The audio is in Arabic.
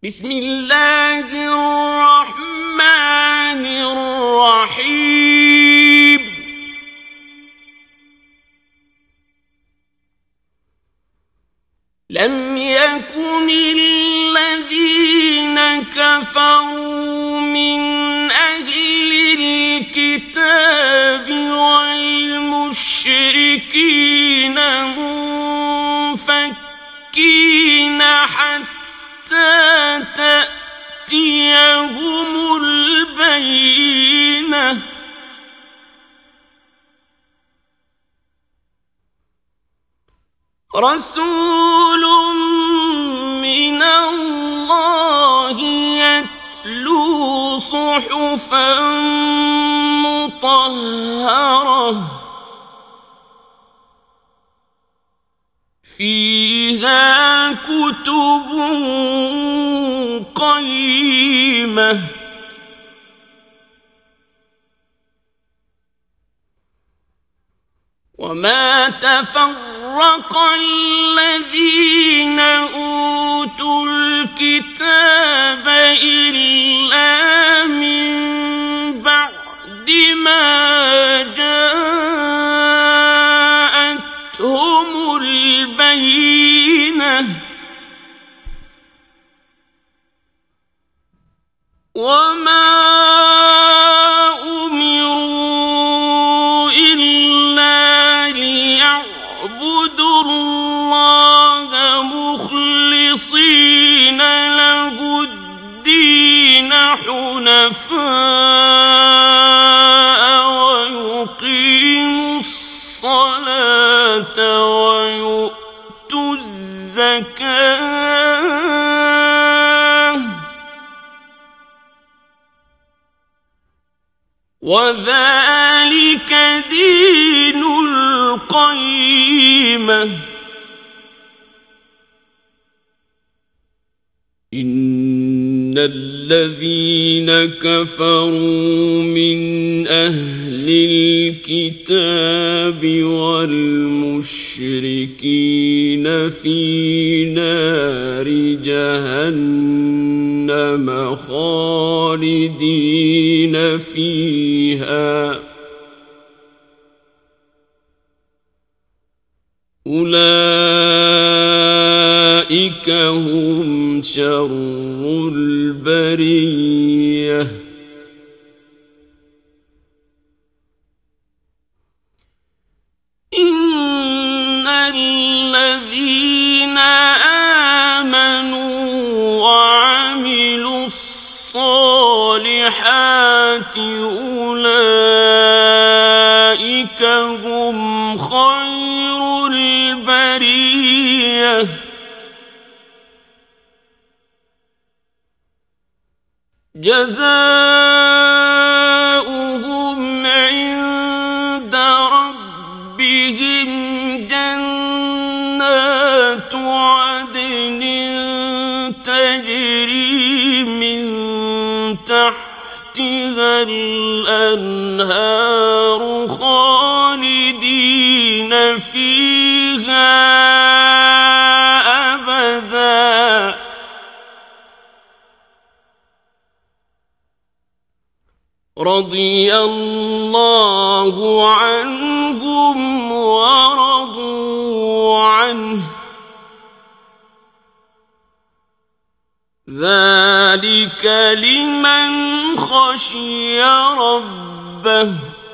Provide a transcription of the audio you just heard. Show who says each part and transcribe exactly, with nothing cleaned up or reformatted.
Speaker 1: بسم الله الرحمن الرحيم. لم يكن الذين كفروا من أهل الكتاب والمشركين منفكين حتى تأتيهم البينة. رسول من الله يتلو صحفا مطهرة فيها كتب قيمة. وما تفرق الذين أوتوا الكتاب إلا من بعد ما جاءتهم البينة. وما أمروا إلا ليعبدوا الله مخلصين له الدين حنفاء ويقيموا الصلاة ويؤتوا الزكاة وذلك دين القيمة. إن الذين كفروا من أهل الكتاب والمشركين في نار جهنم خالدين فيها أولئك هم شر البرية. إن الذين آمنوا وعملوا الصالحات أولئك هم خير البرية. جزاؤهم عند ربهم جنات عدن تجري من تحتها الأنهار خالدين فيها أبدا. رضي الله عنهم ورضوا عنه ذلك لمن خشي ربه.